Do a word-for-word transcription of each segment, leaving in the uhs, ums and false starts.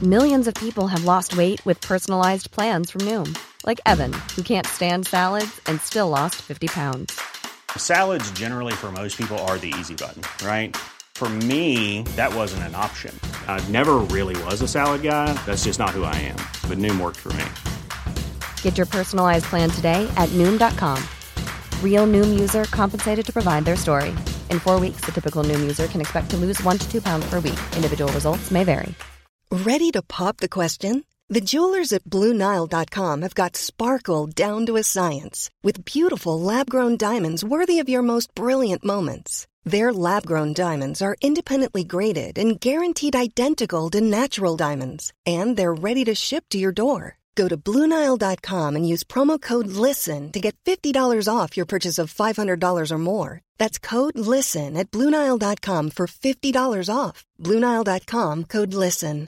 Millions of people have lost weight with personalized plans from Noom. Like Evan, who can't stand salads and still lost fifty pounds. Salads generally for most people are the easy button, right? For me, that wasn't an option. I never really was a salad guy. That's just not who I am. But Noom worked for me. Get your personalized plan today at Noom dot com. Real Noom user compensated to provide their story. In four weeks, the typical Noom user can expect to lose one to two pounds per week. Individual results may vary. Ready to pop the question? The jewelers at Blue Nile dot com have got sparkle down to a science with beautiful lab-grown diamonds worthy of your most brilliant moments. Their lab-grown diamonds are independently graded and guaranteed identical to natural diamonds, and they're ready to ship to your door. Go to Blue Nile dot com and use promo code LISTEN to get fifty dollars off your purchase of five hundred dollars or more. That's code LISTEN at Blue Nile dot com for fifty dollars off. Blue Nile dot com, code LISTEN.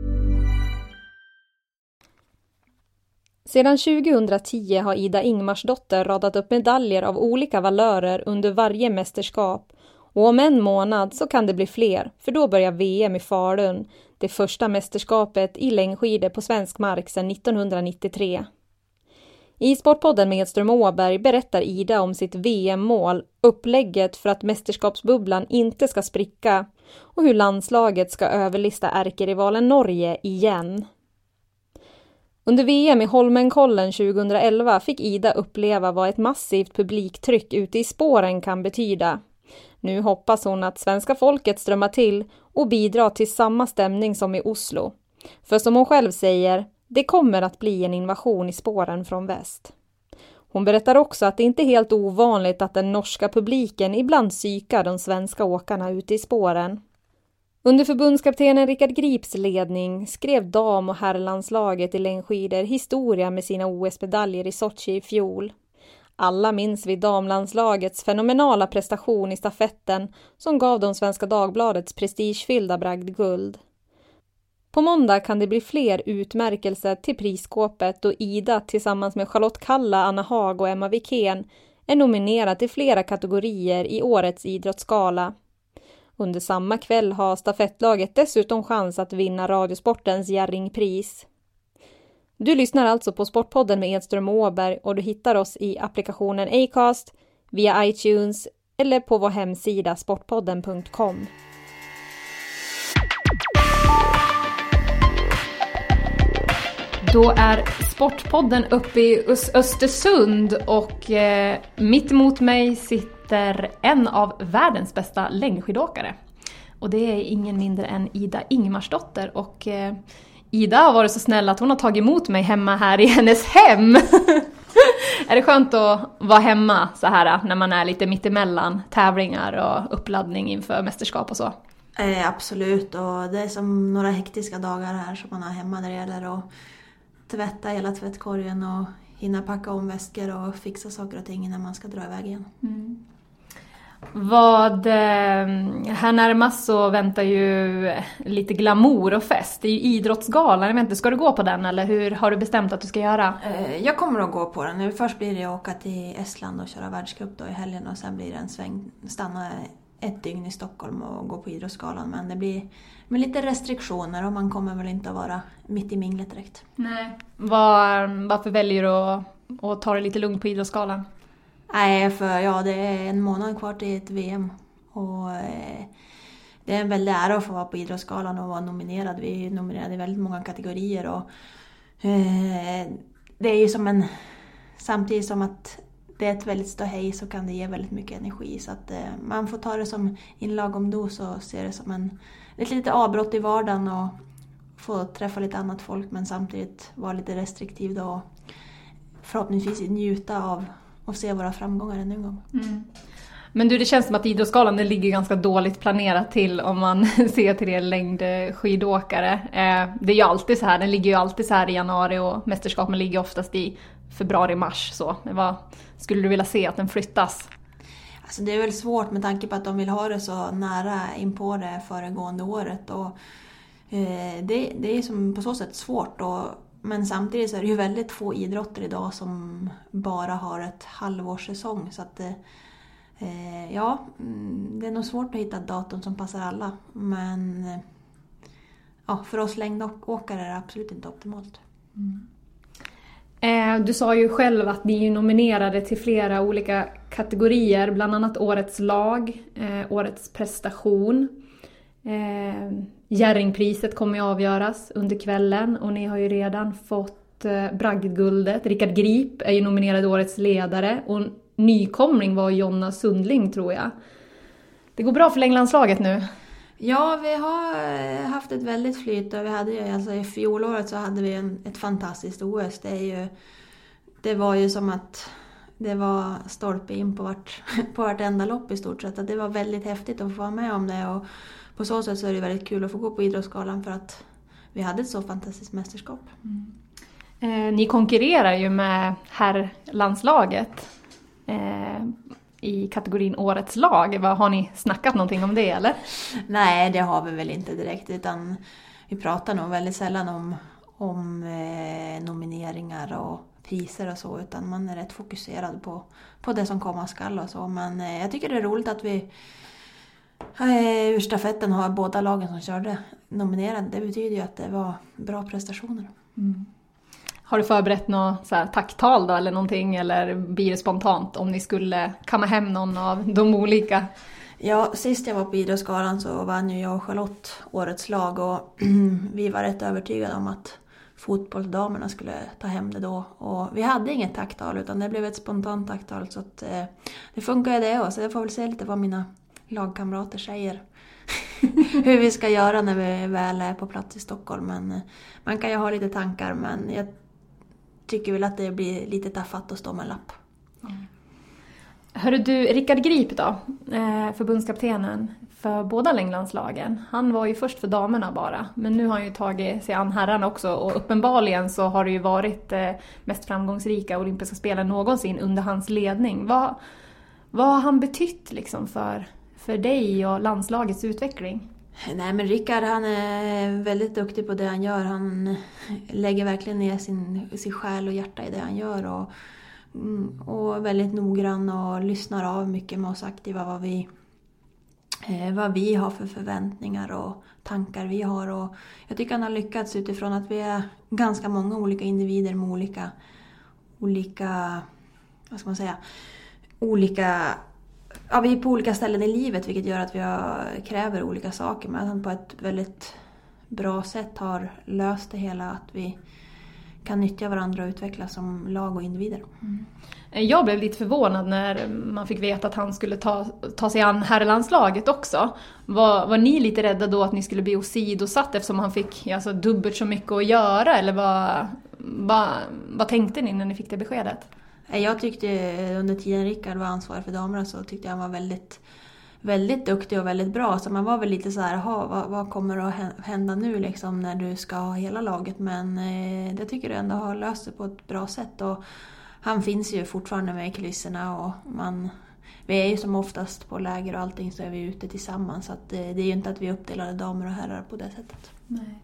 Sedan tjugohundratio har Ida Ingmarsdotter radat upp medaljer av olika valörer under varje mästerskap. Och om en månad så kan det bli fler, för då börjar V M i Falun, det första mästerskapet i längdskidor på svensk mark sedan nittonhundranittiotre. I Sportpodden med Edström Åberg berättar Ida om sitt V M-mål, upplägget för att mästerskapsbubblan inte ska spricka och hur landslaget ska överlista ärkerivalen Norge igen. Under V M i Holmenkollen tjugohundraelva fick Ida uppleva vad ett massivt publiktryck ute i spåren kan betyda. Nu hoppas hon att svenska folket strömmar till och bidrar till samma stämning som i Oslo. För som hon själv säger, det kommer att bli en invasion i spåren från väst. Hon berättar också att det inte är helt ovanligt att den norska publiken ibland psykar de svenska åkarna ute i spåren. Under förbundskaptenen Rickard Grips ledning skrev dam- och herrlandslaget i längdskidor historia med sina O S-medaljer i Sochi i fjol. Alla minns vi damlandslagets fenomenala prestation i stafetten som gav de Svenska Dagbladets prestigefyllda bragdguld. På måndag kan det bli fler utmärkelser till prisskåpet och Ida tillsammans med Charlotte Kalla, Anna Haag och Emma Wikén är nominerad till flera kategorier i årets idrottsgala. Under samma kväll har stafettlaget dessutom chans att vinna Radiosportens Jerringpris. Du lyssnar alltså på Sportpodden med Edström Åberg och du hittar oss i applikationen Acast, via iTunes eller på vår hemsida sportpodden punkt com. Då är Sportpodden uppe i Östersund och eh, mitt emot mig sitter en av världens bästa längdskidåkare. Och det är ingen mindre än Ida Ingmarsdotter. Och eh, Ida har varit så snäll att hon har tagit emot mig hemma här i hennes hem. Är det skönt att vara hemma så här när man är lite mittemellan tävlingar och uppladdning inför mästerskap och så? Eh, absolut, och det är som några hektiska dagar här som man har hemma där det gäller att tvätta hela tvättkorgen och hinna packa om väskor och fixa saker och ting när man ska dra iväg igen. Mm. Vad, här närmast så väntar ju lite glamour och fest. Det är ju idrottsgalan, jag vet inte, ska du gå på den eller hur har du bestämt att du ska göra? Jag kommer att gå på den. Först blir det att åka till Estland och köra världscup då i helgen och sen blir det en sväng, stanna ett dygn i Stockholm och gå på idrottsgalan. Men det blir med lite restriktioner och man kommer väl inte att vara mitt i minglet direkt. Nej. Var, varför väljer du att, att ta det lite lugnt på idrottsgalan? Nej, för ja, det är en månad kvar till ett V M och eh, det är en väldigt ära att få vara på idrottsgalan och vara nominerad. Vi är nominerade i väldigt många kategorier och eh, det är ju som en, samtidigt som att det är ett väldigt ståhej så kan det ge väldigt mycket energi så att eh, man får ta det som en lagom dos och se det som en, ett litet avbrott i vardagen och få träffa lite annat folk men samtidigt vara lite restriktiv då och förhoppningsvis njuta av och se våra framgångar ännu en gång. Mm. Men du, det känns som att idrottsgalan det ligger ganska dåligt planerat till om man ser till det längdskidåkare. Eh, det är ju alltid så här, den ligger ju alltid så här i januari och mästerskapen ligger oftast i februari-mars. Så. Vad skulle du vilja se att den flyttas? Alltså det är väl svårt med tanke på att de vill ha det så nära in på det föregående året. Och, eh, det, det är som på så sätt svårt och men samtidigt så är det ju väldigt få idrotter idag som bara har ett halvårssäsong. Så att eh, ja, det är nog svårt att hitta ett datum som passar alla. Men ja, för oss längdåkare är det absolut inte optimalt. Mm. Eh, du sa ju själv att ni är nominerade till flera olika kategorier, bland annat årets lag, eh, årets prestation. Eh, Jerringpriset kommer att avgöras under kvällen och ni har ju redan fått eh, bragdguldet. Rickard Grip är ju nominerad årets ledare och nykomling var Jonna Sundling, tror jag. Det går bra för längdlandslaget nu. Ja, vi har haft ett väldigt flyt och vi hade ju, alltså i fjolåret så hade vi en, ett fantastiskt O S. Det, är ju, det var ju som att det var stolpe in på vart, på vartenda lopp i stort sett. Att det var väldigt häftigt att få vara med om det och på så sätt så är det väldigt kul att få gå på Idrottsgalan för att vi hade ett så fantastiskt mästerskap. Mm. Eh, ni konkurrerar ju med herrlandslaget eh, i kategorin årets lag. Har ni snackat någonting om det eller? Nej, det har vi väl inte direkt, utan vi pratar nog väldigt sällan om, om eh, nomineringar och priser och så, utan man är rätt fokuserad på, på det som komma skall och så. Men eh, jag tycker det är roligt att vi eh, ur stafetten har båda lagen som körde nominerade. Det betyder ju att det var bra prestationer. Mm. Har du förberett något så här tacktal då eller någonting, eller blir det spontant om ni skulle kamma hem någon av de olika? Ja, sist jag var på Idrottsgalan så vann ju jag och Charlotte årets lag och vi var rätt övertygade om att fotbollsdamerna skulle ta hem det då. Och vi hade inget tacktal utan det blev ett spontant tacktal, så att eh, det funkar ju det också. Så jag får väl se lite vad mina lagkamrater säger. Hur vi ska göra när vi väl är på plats i Stockholm. Men eh, man kan ju ha lite tankar, men jag tycker väl att det blir lite tafatt att stå med en lapp. Mm. Hörru du, Rickard Grip då, förbundskaptenen för båda längdlandslagen. Han var ju först för damerna bara, men nu har han ju tagit sig an herrarna också. Och uppenbarligen så har det ju varit mest framgångsrika olympiska spelen någonsin under hans ledning. Vad, vad har han betytt liksom för, för dig och landslagets utveckling? Nej, men Rickard, han är väldigt duktig på det han gör. Han lägger verkligen ner sin, sin själ och hjärta i det han gör. Och, och väldigt noggrann och lyssnar av mycket med oss aktiva vad vi, vad vi har för förväntningar och tankar vi har. Och jag tycker han har lyckats utifrån att vi är ganska många olika individer med olika, olika vad ska man säga, olika... Ja, vi är på olika ställen i livet, vilket gör att vi har, kräver olika saker. Men att han på ett väldigt bra sätt har löst det hela, att vi kan nyttja varandra och utvecklas som lag och individer. Mm. Jag blev lite förvånad när man fick veta att han skulle ta, ta sig an herrlandslaget också. Var, var ni lite rädda då att ni skulle bli åsidosatt eftersom han fick alltså, dubbelt så mycket att göra? Eller vad, vad, vad tänkte ni när ni fick det beskedet? Jag tyckte under tiden Rickard var ansvarig för damerna så tyckte jag han var väldigt, väldigt duktig och väldigt bra. Så man var väl lite så här, vad, vad kommer att hända nu liksom när du ska ha hela laget? Men eh, det tycker jag ändå har löst det på ett bra sätt. Och han finns ju fortfarande med i kulisserna och man, vi är ju som oftast på läger och allting så är vi ute tillsammans. Så att, eh, det är ju inte att vi uppdelar damer och herrar på det sättet. Nej.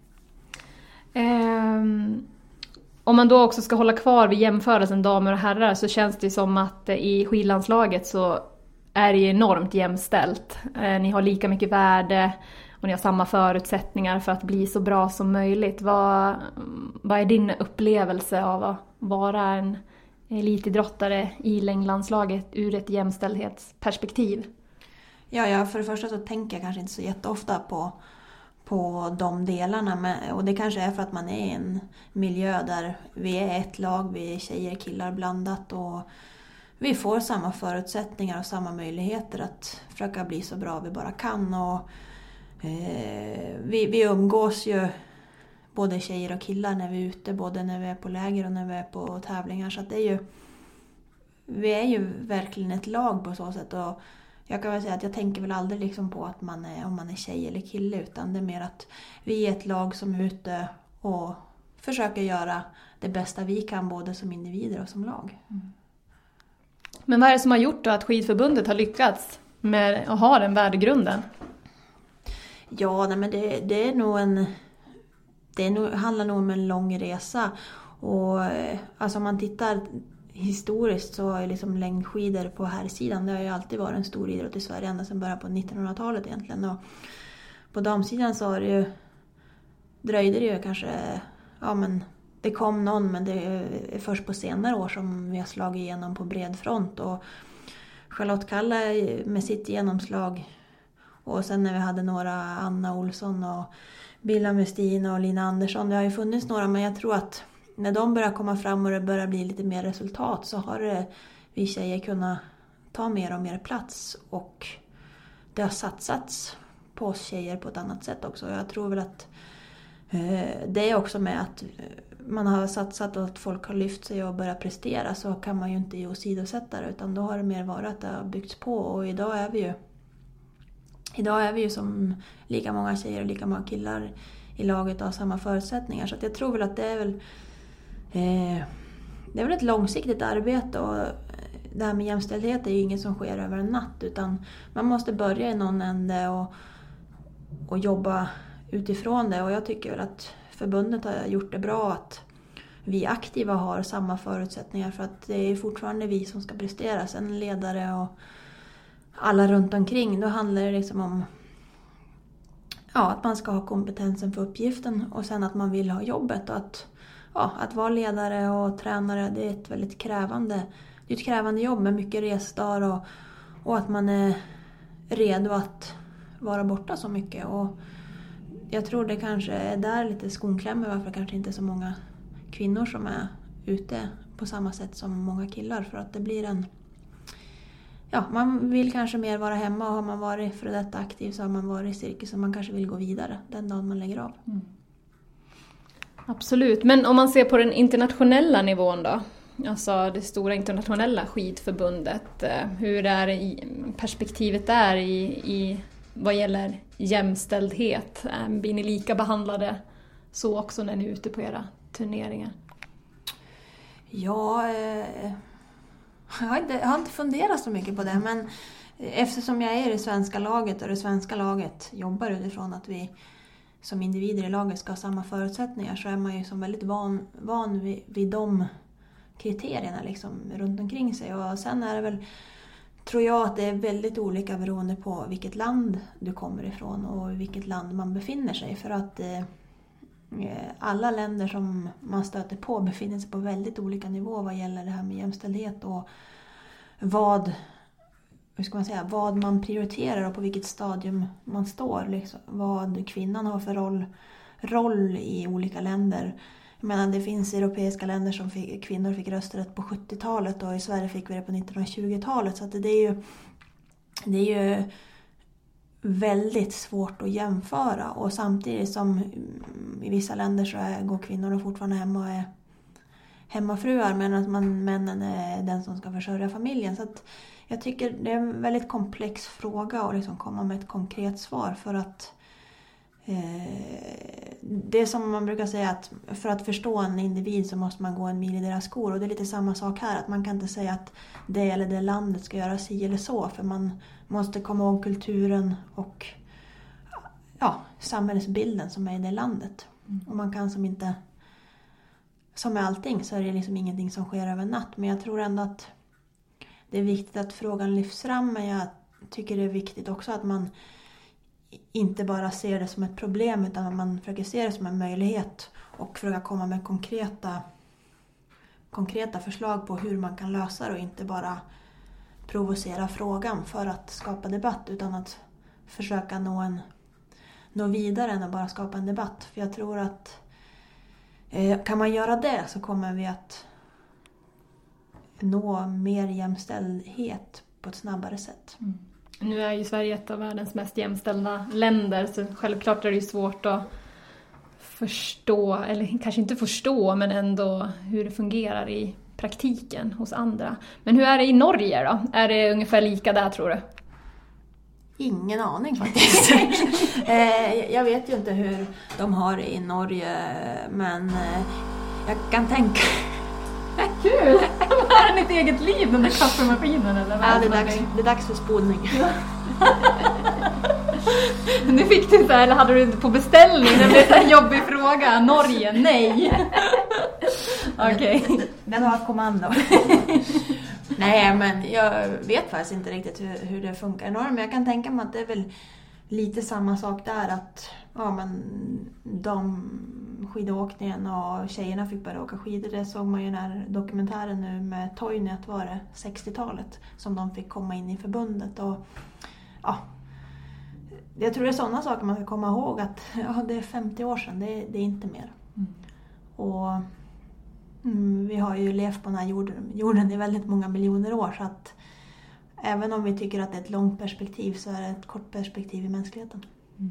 Um... Om man då också ska hålla kvar vid jämförelsen damer och herrar så känns det som att i skidlandslaget så är det enormt jämställt. Ni har lika mycket värde och ni har samma förutsättningar för att bli så bra som möjligt. Vad, vad är din upplevelse av att vara en elitidrottare i längdlandslaget ur ett jämställdhetsperspektiv? Ja, ja, för det första så tänker jag kanske inte så jätteofta på på de delarna, och det kanske är för att man är i en miljö där vi är ett lag, vi är tjejer och killar blandat och vi får samma förutsättningar och samma möjligheter att försöka bli så bra vi bara kan. Och eh, vi, vi umgås ju både tjejer och killar när vi är ute, både när vi är på läger och när vi är på tävlingar, så att det är ju, vi är ju verkligen ett lag på så sätt. Och jag kan väl säga att jag tänker väl aldrig liksom på att man är, om man är tjej eller kille, utan det är mer att vi är ett lag som är ute och försöker göra det bästa vi kan både som individer och som lag. Mm. Men vad är det som har gjort då att skidförbundet har lyckats med att ha den värdegrunden? Ja, nej, men det, det är nog en det är nog, handlar nog om en lång resa. Och alltså om man tittar historiskt så är liksom längdskidor på här sidan, det har ju alltid varit en stor idrott i Sverige ända sedan början på nittonhundratalet egentligen. Och på damsidan så har det ju dröjde det ju kanske, ja men det kom någon, men det är först på senare år som vi har slagit igenom på bred front. Och Charlotte Kalla med sitt genomslag, och sen när vi hade några, Anna Olsson och Billa Mustina och Lina Andersson, det har ju funnits några, men jag tror att när de börjar komma fram och det börjar bli lite mer resultat, så har det, vi tjejer kunnat ta mer och mer plats, och det har satsats på oss tjejer på ett annat sätt också. Jag tror väl att eh, det är också med att man har satsat och att folk har lyft sig och börjat prestera, så kan man ju inte åsidosätta det, utan då har det mer varit att det har byggts på. Och idag är vi ju idag är vi ju som lika många tjejer och lika många killar i laget och har samma förutsättningar. Så att jag tror väl att det är väl eh, det är väl ett långsiktigt arbete, och det här med jämställdhet är ju inget som sker över en natt, utan man måste börja i någon ände och, och jobba utifrån det. Och jag tycker väl att förbundet har gjort det bra, att vi aktiva har samma förutsättningar, för att det är fortfarande vi som ska prestera. Sen ledare och alla runt omkring, då handlar det liksom om ja, att man ska ha kompetensen för uppgiften, och sen att man vill ha jobbet. Och att, ja, att vara ledare och tränare, det är ett väldigt krävande, det är ett krävande jobb med mycket resdagar, och, och att man är redo att vara borta så mycket. Och jag tror det kanske är där lite skon klämmer, varför det kanske inte är så många kvinnor som är ute på samma sätt som många killar. För att det blir en... Ja, man vill kanske mer vara hemma, och har man varit för detta aktiv så har man varit i cirkus, och man kanske vill gå vidare den dagen man lägger av. Mm. Absolut, men om man ser på den internationella nivån då? Alltså det stora internationella skidförbundet. Hur är i perspektivet där i, i vad gäller jämställdhet? Blir ni lika behandlade så också när ni är ute på era turneringar? Ja, eh, jag, har inte, jag har inte funderat så mycket på det, men eftersom jag är i det svenska laget och det svenska laget jobbar utifrån att vi som individer i laget ska ha samma förutsättningar, så är man ju som väldigt van, van vid, vid de kriterierna liksom runt omkring sig. Och sen är det väl, tror jag, att det är väldigt olika beroende på vilket land du kommer ifrån och vilket land man befinner sig. För att eh, alla länder som man stöter på befinner sig på väldigt olika nivå vad gäller det här med jämställdhet och vad, hur ska man säga, vad man prioriterar och på vilket stadium man står. Liksom, vad kvinnan har för roll, roll i olika länder. Jag menar, det finns europeiska länder som fick, kvinnor fick rösträtt på sjuttiotalet, och i Sverige fick vi det på nittonhundratjugotalet. Så att det är ju, det är ju väldigt svårt att jämföra. Och samtidigt som i vissa länder så är, går kvinnor fortfarande hemma och är hemmafruar, men att man, männen är den som ska försörja familjen. Så att jag tycker det är en väldigt komplex fråga att liksom komma med ett konkret svar, för att eh, det är som man brukar säga, att för att förstå en individ så måste man gå en mil i deras skor. Och det är lite samma sak här, att man kan inte säga att det eller det landet ska göra si eller så, för man måste komma ihåg kulturen och ja, samhällsbilden som är i det landet. Mm. Och man kan som inte, som med allting så är det liksom ingenting som sker över natt. Men jag tror ändå att det är viktigt att frågan lyfts fram, men jag tycker det är viktigt också att man inte bara ser det som ett problem, utan att man försöker se det som en möjlighet och försöka komma med konkreta, konkreta förslag på hur man kan lösa det, och inte bara provocera frågan för att skapa debatt, utan att försöka nå, en, nå vidare än att bara skapa en debatt. För jag tror att eh, kan man göra det så kommer vi att nå mer jämställdhet på ett snabbare sätt. Mm. Nu är ju Sverige ett av världens mest jämställda länder, så självklart är det ju svårt att förstå, eller kanske inte förstå, men ändå hur det fungerar i praktiken hos andra. Men hur är det i Norge då? Är det ungefär lika där, tror du? Ingen aning faktiskt. Jag vet ju inte hur de har det i Norge, men jag kan tänka... Kul! Är det ditt eget liv, den där kaffemaskinen? Eller ja, det är, dags, det är dags för spolning. Nu fick du så här, eller hade du på beställning? Det blev en jobbig fråga. Norge, nej. Okej. Okay. Den, den har ett kommando. Nej, men jag vet faktiskt inte riktigt hur, hur det funkar i Norge. Men jag kan tänka mig att det är väl lite samma sak där att ja, men de skidåkningen och tjejerna fick börja åka skidor. Det såg man ju när dokumentären nu med Toynet var det sextiotalet som de fick komma in i förbundet. Och, ja, jag tror det är sådana saker man ska komma ihåg att ja, det är femtio år sedan, det är, det är inte mer. Mm. Och mm, vi har ju levt på den här jorden, jorden i väldigt många miljoner år så att även om vi tycker att det är ett långt perspektiv så är det ett kort perspektiv i mänskligheten. Mm.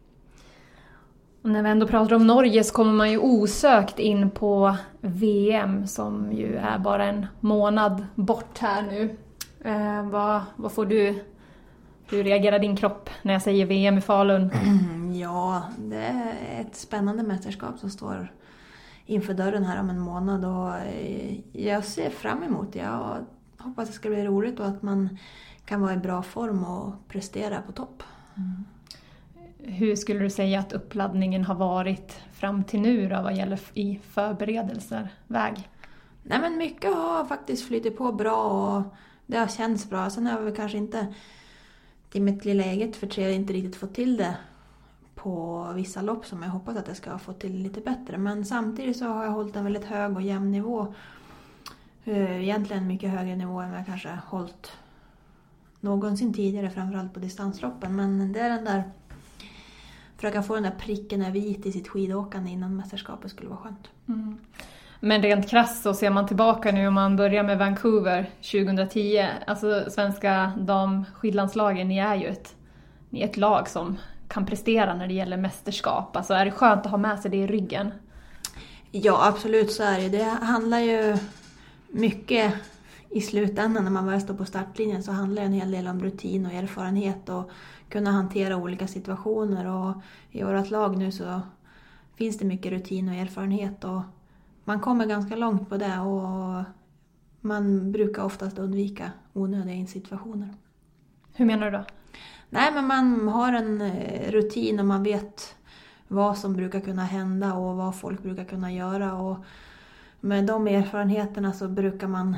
Och när vi ändå pratar om Norge så kommer man ju osökt in på V M som ju är bara en månad bort här nu. Eh, vad, vad får du, hur reagerar din kropp när jag säger V M i Falun? Mm, ja, det är ett spännande mästerskap som står inför dörren här om en månad och jag ser fram emot det. Jag hoppas det ska bli roligt och att man kan vara i bra form och prestera på topp. Mm. Hur skulle du säga att uppladdningen har varit fram till nu då, vad gäller i förberedelser, väg? Nej, men mycket har faktiskt flyttat på bra och det har känts bra. Sen har vi kanske inte till mitt lilla eget förträd inte riktigt fått till det på vissa lopp som jag hoppas att jag ska få till lite bättre. Men samtidigt så har jag hållit en väldigt hög och jämn nivå. Egentligen mycket högre nivå än jag kanske hållit någonsin tidigare, framförallt på distansloppen. Men det är den där, försöka få den där pricken är vit i sitt skidåkande innan mästerskapet skulle vara skönt. Mm. Men rent krasst så ser man tillbaka nu om man börjar med Vancouver tjugohundratio. Alltså svenska damskidlandslagen, ni är ju ett, ni är ett lag som kan prestera när det gäller mästerskap. Alltså är det skönt att ha med sig det i ryggen? Ja, absolut så är det. Det handlar ju mycket i slutändan när man väl står på startlinjen så handlar det en hel del om rutin och erfarenhet och kunna hantera olika situationer. Och i vårt lag nu så finns det mycket rutin och erfarenhet och man kommer ganska långt på det och man brukar oftast undvika onödiga situationer. Hur menar du då? Nej, men man har en rutin och man vet vad som brukar kunna hända och vad folk brukar kunna göra. Och med de erfarenheterna så brukar man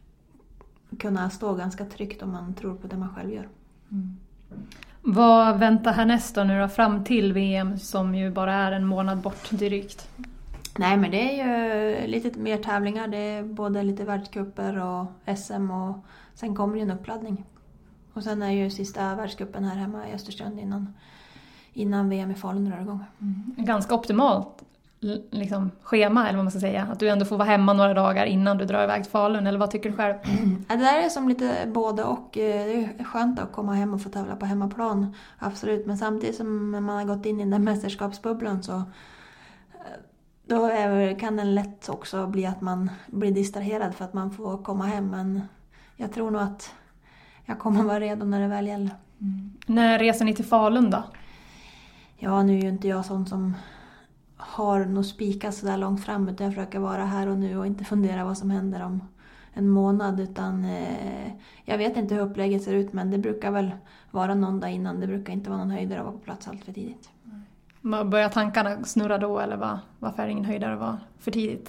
kunna stå ganska tryggt om man tror på det man själv gör. Mm. Vad väntar härnäst då nu då fram till V M som ju bara är en månad bort drygt? Nej, men det är ju lite mer tävlingar. Det är både lite världscuper och S M och sen kommer det en uppladdning. Och sen är ju sista världscupen här hemma i Östersund innan, innan V M i Falun drar igång. Mm. Ganska optimalt liksom, schema eller vad man ska säga. Att du ändå får vara hemma några dagar innan du drar iväg till Falun. Eller vad tycker du själv? Mm. Det där är som lite både och. Det är skönt att komma hem och få tävla på hemmaplan. Absolut. Men samtidigt som man har gått in i den mästerskapsbubblan så då är, kan den lätt också bli att man blir distraherad för att man får komma hem. Men jag tror nog att jag kommer vara redo när det väl gäller. Mm. När reser ni till Falun då? Ja, nu är ju inte jag sån som har något spikat så där långt fram. Utan jag försöker vara här och nu och inte fundera vad som händer om en månad. Utan eh, jag vet inte hur upplägget ser ut men det brukar väl vara någon dag innan. Det brukar inte vara någon höjdare att vara på plats allt för tidigt. Mm. Börjar tankarna snurra då eller vad? Varför är det ingen höjdare att vara för tidigt?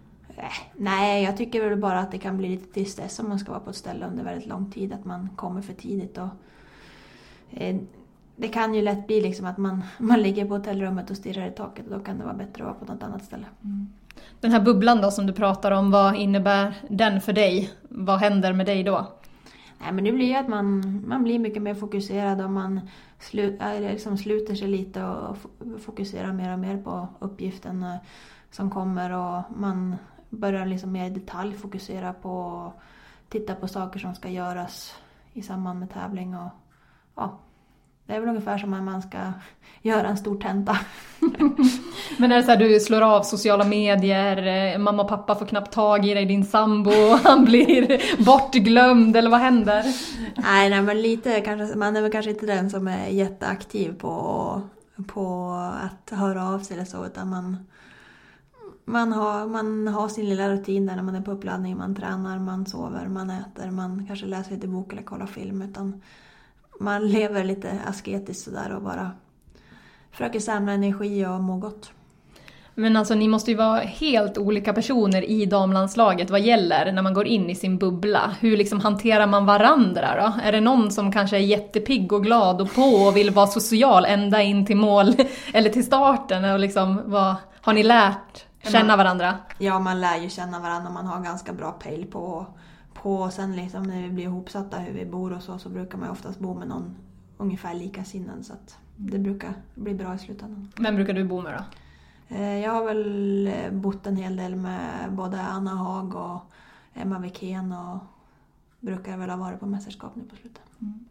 Nej, jag tycker väl bara att det kan bli lite tristess om man ska vara på ett ställe under väldigt lång tid. Att man kommer för tidigt. Och, eh, det kan ju lätt bli liksom att man, man ligger på hotellrummet och stirrar i taket. Och då kan det vara bättre att vara på något annat ställe. Mm. Den här bubblan då som du pratar om, vad innebär den för dig? Vad händer med dig då? Nej, men det blir ju att man, man blir mycket mer fokuserad och man slu, liksom sluter sig lite och fokuserar mer och mer på uppgiften som kommer. Och man börjar liksom mer i detalj fokusera på att titta på saker som ska göras i samband med tävling. Och, ja, det är väl ungefär som att man ska göra en stor tenta. Men är det så här, du slår av sociala medier, mamma och pappa får knappt tag i dig, din sambo, han blir bortglömd eller vad händer? Nej, nej men lite kanske, man är väl kanske inte den som är jätteaktiv på, på att höra av sig eller så, utan man, man, har, man har sin lilla rutin där när man är på uppladdning, man tränar, man sover, man äter, man kanske läser lite bok eller kollar film, utan man lever lite asketiskt sådär och bara försöker samla energi och må gott. Men alltså ni måste ju vara helt olika personer i damlandslaget vad gäller när man går in i sin bubbla. Hur liksom hanterar man varandra då? Är det någon som kanske är jättepigg och glad och på och vill vara social ända in till mål eller till starten? Och liksom, vad, har ni lärt känna varandra? Ja, man lär ju känna varandra. Man har ganska bra pejl på, på och sen liksom när vi blir ihopsatta hur vi bor och så, så brukar man oftast bo med någon ungefär lika sinnen, så att det brukar bli bra i slutändan. Vem brukar du bo med då? Jag har väl bott en hel del med både Anna Haag och Emma Wikén och brukar väl ha varit på mästerskap nu på slutet. Mm.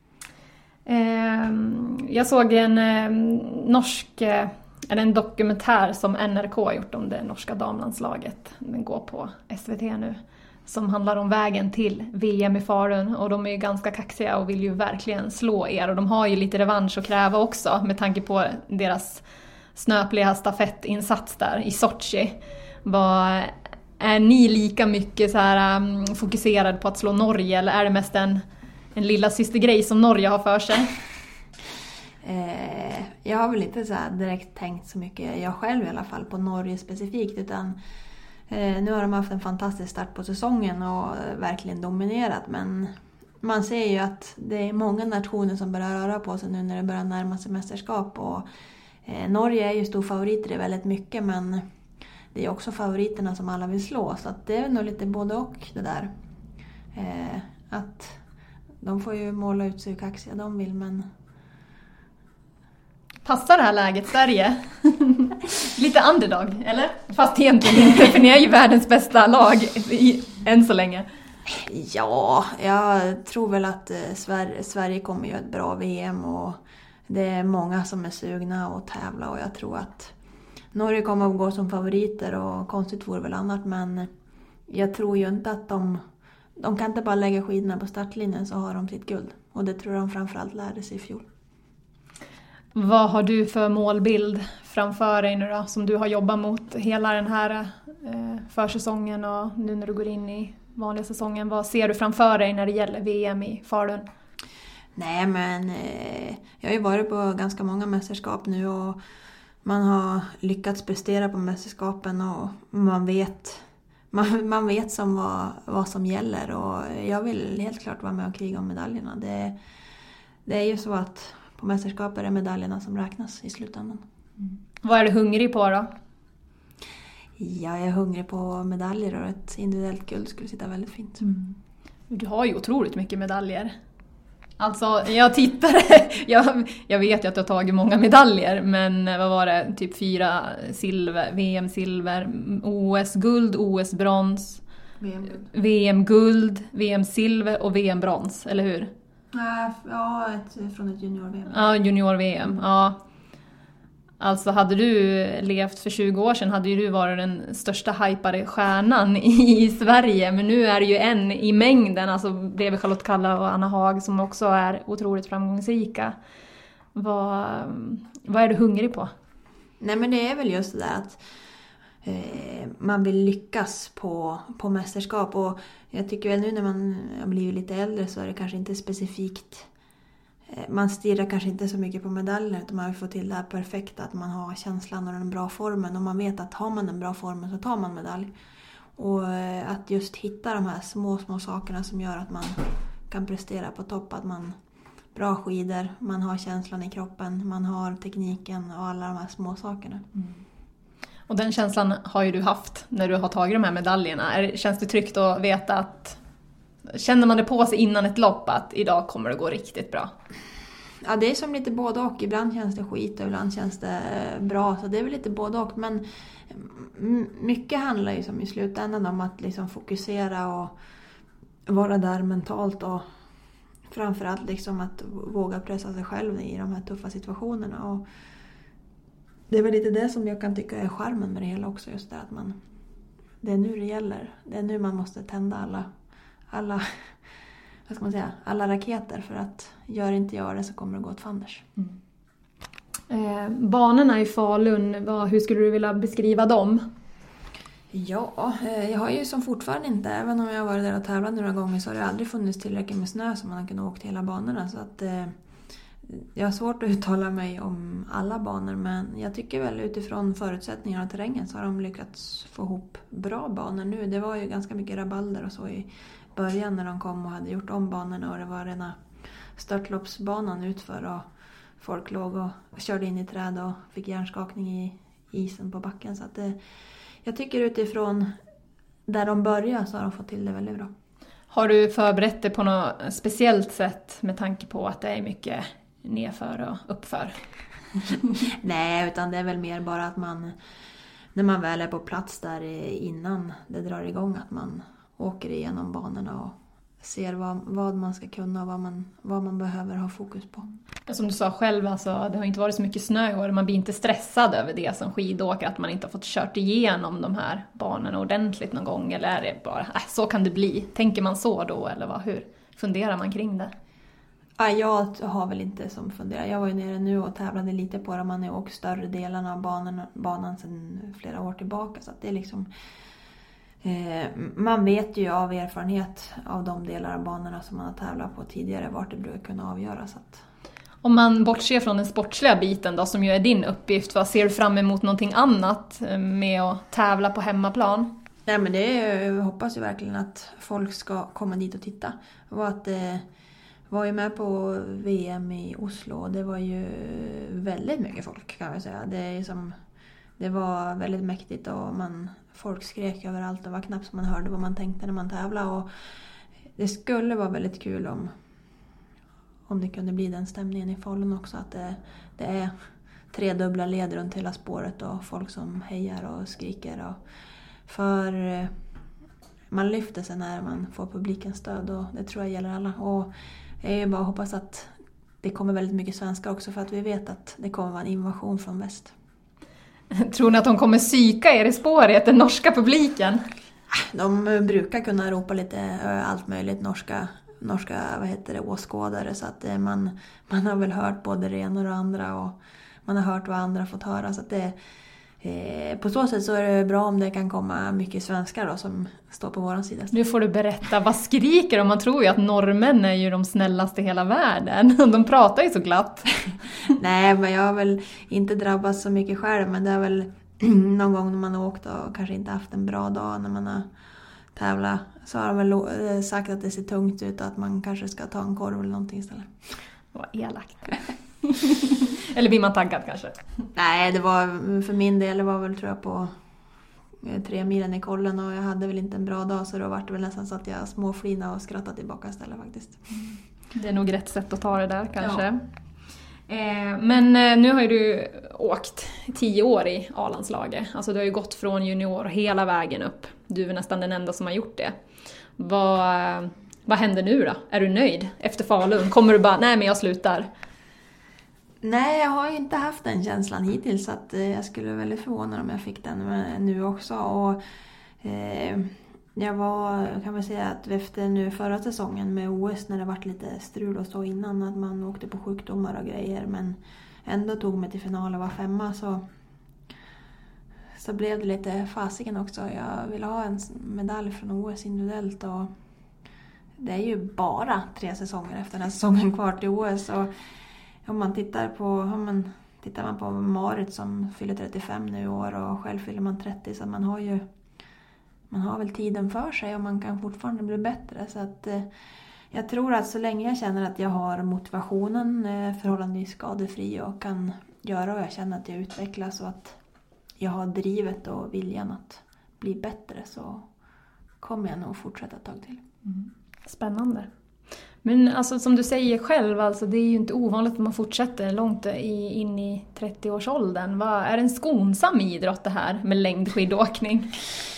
Eh, jag såg en eh, norsk, eh, en dokumentär som N R K har gjort om det norska damlandslaget. Den går på S V T nu. Som handlar om vägen till V M i Falun, och de är ju ganska kaxiga och vill ju verkligen slå er. Och de har ju lite revansch att kräva också med tanke på deras snöpliga stafettinsats där i Sochi. Var, är ni lika mycket så här um, fokuserad på att slå Norge, eller är det mest en, en lilla systergrej som Norge har för sig? Eh, jag har väl inte så här direkt tänkt så mycket, jag själv i alla fall, på Norge specifikt, utan eh, nu har de haft en fantastisk start på säsongen och verkligen dominerat, men man ser ju att det är många nationer som börjar röra på sig nu när det börjar närma sig mästerskap, och Eh, Norge är ju stor favoriter i väldigt mycket, men det är också favoriterna som alla vill slå, så att det är nog lite både och det där. Eh, att de får ju måla ut sig hur kaxiga de vill, men... Passar det här läget Sverige? Lite underdog, eller? Fast egentligen inte, för ni är ju världens bästa lag i, än så länge. Ja, jag tror väl att eh, Sverige, Sverige kommer göra ett bra V M, och det är många som är sugna att tävla, och jag tror att Norge kommer att gå som favoriter, och konstigt vore väl annat, men jag tror ju inte att de de kan inte bara lägga skidorna på startlinjen så har de sitt guld, och det tror de framförallt lärde sig i fjol. Vad har du för målbild framför dig nu då, som du har jobbat mot hela den här eh, försäsongen och nu när du går in i vanliga säsongen? Vad ser du framför dig när det gäller V M i Falun? Nej, men eh, jag har ju varit på ganska många mästerskap nu, och man har lyckats prestera på mästerskapen, och man vet, man, man vet som vad, vad som gäller, och jag vill helt klart vara med och kriga om medaljerna. Det, det är ju så att på mästerskap är det medaljerna som räknas i slutändan. Mm. Vad är du hungrig på då? Ja, jag är hungrig på medaljer, och ett individuellt guld skulle sitta väldigt fint. Mm. Du har ju otroligt mycket medaljer. Alltså, jag tittar, jag, jag vet ju att du har tagit många medaljer, men vad var det? Typ fyra silver, V M-silver, O S-guld, O S-brons, V M-guld, V M-silver och V M-brons, eller hur? Ja, ett, från ett junior-V M. Ja, junior-V M, ja. Alltså hade du levt för tjugo år sedan hade ju du varit den största hypade stjärnan i Sverige. Men nu är det ju en i mängden, alltså bredvid Charlotte Kalla och Anna Haag, som också är otroligt framgångsrika. Vad, vad är du hungrig på? Nej, men det är väl just det där att eh, man vill lyckas på, på mästerskap. Och jag tycker väl nu när man har blivit lite äldre så är det kanske inte specifikt. Man stirrar kanske inte så mycket på medaljer, utan man vill få till det här perfekta, att man har känslan och den bra formen, och man vet att har man den bra formen så tar man medalj. Och att just hitta de här små små sakerna som gör att man kan prestera på topp, att man bra skidor, man har känslan i kroppen, man har tekniken och alla de här små sakerna. Mm. Och den känslan har ju du haft när du har tagit de här medaljerna. Är, känns det tryggt att veta att, känner man det på sig innan ett lopp att idag kommer det gå riktigt bra? Ja, det är som lite både och. Ibland känns det skit och ibland känns det bra. Så det är väl lite både och. Men mycket handlar ju som i slutändan om att liksom fokusera och vara där mentalt. Och framförallt liksom att våga pressa sig själv i de här tuffa situationerna. Och det är väl lite det som jag kan tycka är charmen med det hela också. Just det att man, det är nu det gäller. Det är nu man måste tända alla... alla vad ska man säga, alla raketer, för att gör inte jag det så kommer det gå åt fanders. Mm. Eh, banorna i Falun, vad, hur skulle du vilja beskriva dem? Ja, eh, jag har ju som fortfarande inte, även om jag har varit där och tävlat några gånger, så har det aldrig funnits tillräckligt med snö som man har kunnat åka till hela banorna. Så att eh, jag har svårt att uttala mig om alla banor, men jag tycker väl utifrån förutsättningarna och terrängen så har de lyckats få ihop bra banor nu. Det var ju ganska mycket rabalder och så i början när de kom och hade gjort om banorna och det var rena störtloppsbanan utför och folk låg och körde in i träd och fick hjärnskakning i isen på backen. Så att det, jag tycker utifrån där de börjar så har de fått till det väldigt bra. Har du förberett dig på något speciellt sätt med tanke på att det är mycket nedför och uppför? Nej, utan det är väl mer bara att man, när man väl är på plats där innan det drar igång, att man åker igenom banorna och ser vad, vad man ska kunna och vad man, vad man behöver ha fokus på. Som du sa själv, alltså, det har inte varit så mycket snö i år. Man blir inte stressad över det som skidåkare, att man inte har fått kört igenom de här banorna ordentligt någon gång. Eller är det bara, äh, så kan det bli. Tänker man så då, eller vad, hur funderar man kring det? Ja, jag har väl inte som funderar. Jag var ju nere nu och tävlade lite på det. Man har åkt större delarna av banan, banan sedan flera år tillbaka. Så att det är liksom... Eh, man vet ju av erfarenhet av de delar av banorna som man har tävlat på tidigare vart det brukar kunna avgöras. Att... Om man bortser från den sportsliga biten då, som ju är din uppgift, vad ser du fram emot någonting annat med att tävla på hemmaplan? Nej, men det är, jag hoppas ju verkligen att folk ska komma dit och titta. Och att eh, var ju med på V M i Oslo och det var ju väldigt mycket folk, kan jag säga. Det är som, det var väldigt mäktigt och man, folk skrek överallt. Det var knappt som man hörde vad man tänkte när man tävlade. Och det skulle vara väldigt kul om, om det kunde bli den stämningen i Falun också. Att det, det är tre dubbla led runt hela spåret och folk som hejar och skriker. Och för man lyfter sig när man får publikens stöd och det tror jag gäller alla. Och jag bara hoppas att det kommer väldigt mycket svenskar också, för att vi vet att det kommer vara en invasion från väst. Tror ni att de kommer psyka er i spåret, den norska publiken? De brukar kunna ropa lite allt möjligt norska, norska vad heter det, åskådare, så att man, man har väl hört både det ena och det andra och man har hört vad andra fått höra. Så att det, eh, på så sätt så är det bra om det kan komma mycket svenskar då, som står på våran sida. Nu får du berätta, vad skriker de? Man tror ju att norrmän är ju de snällaste i hela världen. De pratar ju så glatt. Nej, men jag har väl inte drabbats så mycket själv, men det är väl någon gång när man har åkt och kanske inte haft en bra dag när man har tävlat, så har de väl sagt att det ser tungt ut och att man kanske ska ta en korv eller någonting istället. Vad elakt. Eller blir man taggad kanske? Nej, det var för min del, det var väl tror jag på tre milen i kollen och jag hade väl inte en bra dag, så då var det väl nästan så att jag småflina och skrattade tillbaka istället faktiskt. Det är nog rätt sätt att ta det där kanske. Ja. Eh, men eh, nu har ju du åkt tio år i A-landslaget. Alltså du har ju gått från junior hela vägen upp. Du är nästan den enda som har gjort det. Vad, vad händer nu då? Är du nöjd efter Falun? Kommer du bara, nej men jag slutar? Nej, jag har ju inte haft den känslan hittills, så att jag skulle vara väldigt förvånad om jag fick den nu också. Och, eh, jag var, kan man säga att efter nu förra säsongen med O S när det varit lite strul och så innan, att man åkte på sjukdomar och grejer, men ändå tog mig till final och var femma, så, så blev det lite fasiken också. Jag ville ha en medalj från O S individuellt och det är ju bara tre säsonger efter den här säsongen kvar till O S. Och om man tittar på, om man, tittar man på Marit som fyller trettiofem nu i år och själv fyller man trettio, så man har ju man har väl tiden för sig och man kan fortfarande bli bättre. Så att eh, jag tror att så länge jag känner att jag har motivationen eh, förhållandevis skadefri och kan göra och jag känner att jag utvecklas och att jag har drivet och viljan att bli bättre, så kommer jag nog fortsätta ett tag till. Mm. Spännande. Men alltså, som du säger själv, alltså, det är ju inte ovanligt att man fortsätter långt i, in i trettio-årsåldern. Vad, är det en skonsam idrott det här med längdskidåkning?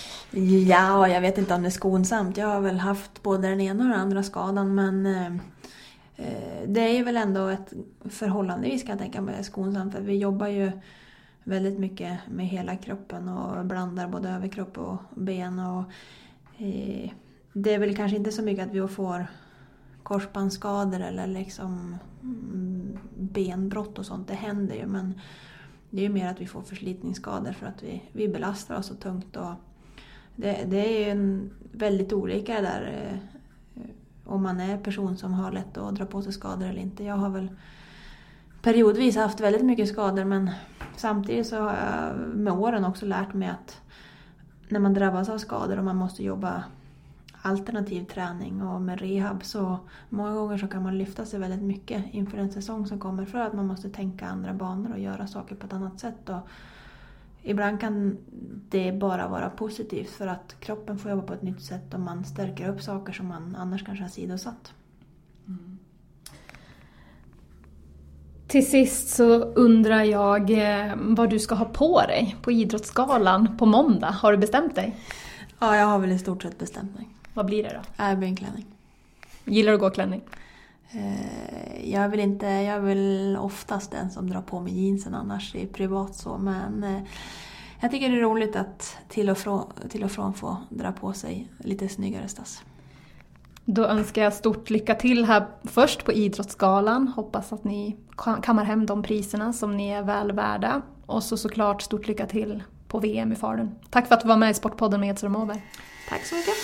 Ja, jag vet inte om det är skonsamt. Jag har väl haft både den ena och den andra skadan, men eh, det är väl ändå ett förhållandevis, kan jag tänka mig, skonsamt. För vi jobbar ju väldigt mycket med hela kroppen och blandar både överkropp och ben. Och, eh, det är väl kanske inte så mycket att vi får korsbandsskador eller liksom benbrott och sånt. Det händer ju, men det är ju mer att vi får förslitningsskador för att vi, vi belastar oss så tungt. Och det, det är ju en väldigt olika där eh, om man är person som har lätt att dra på sig skador eller inte. Jag har väl periodvis haft väldigt mycket skador, men samtidigt så har jag med åren också lärt mig att när man drabbas av skador och man måste jobba alternativ träning och med rehab, så många gånger så kan man lyfta sig väldigt mycket inför en säsong som kommer, för att man måste tänka andra banor och göra saker på ett annat sätt. Och ibland kan det bara vara positivt, för att kroppen får jobba på ett nytt sätt och man stärker upp saker som man annars kanske har sidosatt. Mm. Till sist så undrar jag vad du ska ha på dig på Idrottsgalan på måndag. Har du bestämt dig? Ja, jag har väl i stort sett bestämt mig. Vad blir det då? Jag blir en klänning. Gillar du att gå klänning? Eh, jag vill inte, jag är väl oftast den som drar på mig jeansen annars i privat så, men eh, jag tycker det är roligt att till och, från, till och från få dra på sig lite snyggare stass. Då önskar jag stort lycka till här först på Idrottsgalan. Hoppas att ni kammar hem de priserna som ni är väl värda. Och så såklart stort lycka till på V M i Falun. Tack för att du var med i Sportpodden med Edström Åberg. Tack så mycket.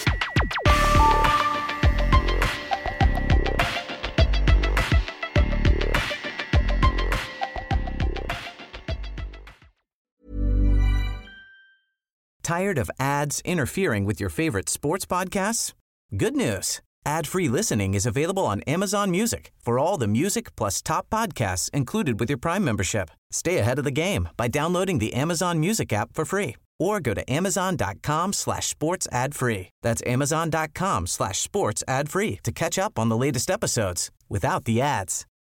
Tired of ads interfering with your favorite sports podcasts? Good news. Ad-free listening is available on Amazon Music for all the music plus top podcasts included with your Prime membership. Stay ahead of the game by downloading the Amazon Music app for free or go to amazon.com slash sports ad free. That's amazon.com slash sports ad free to catch up on the latest episodes without the ads.